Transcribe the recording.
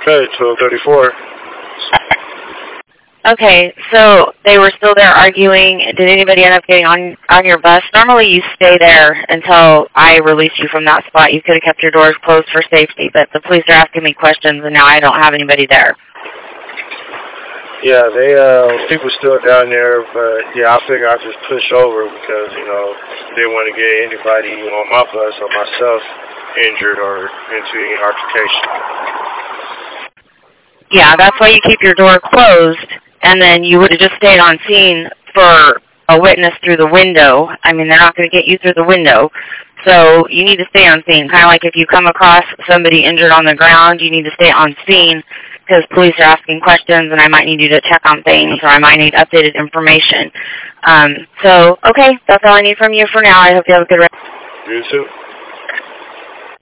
Okay, 1234. Okay, so they were still there arguing. Did anybody end up getting on your bus? Normally you stay there until I release you from that spot. You could have kept your doors closed for safety, but the police are asking me questions, and now I don't have anybody there. Yeah, people still down there, but yeah, I figure I'll just push over because, you know, they didn't want to get anybody on my bus or myself injured or into any altercation. Yeah, that's why you keep your door closed, and then you would have just stayed on scene for a witness through the window. I mean, they're not going to get you through the window, so you need to stay on scene. Kind of like if you come across somebody injured on the ground, you need to stay on scene because police are asking questions, and I might need you to check on things, or I might need updated information. Okay, that's all I need from you for now. I hope you have a good rest. You too.